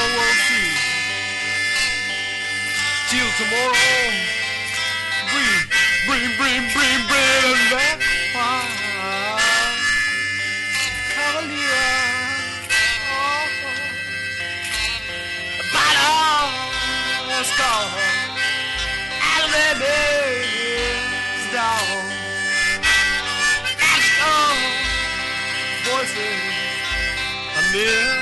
will see. Till tomorrow, bring us back. Hallelujah. Oh, battle's gone. Already's down. Let's go. Voices are near.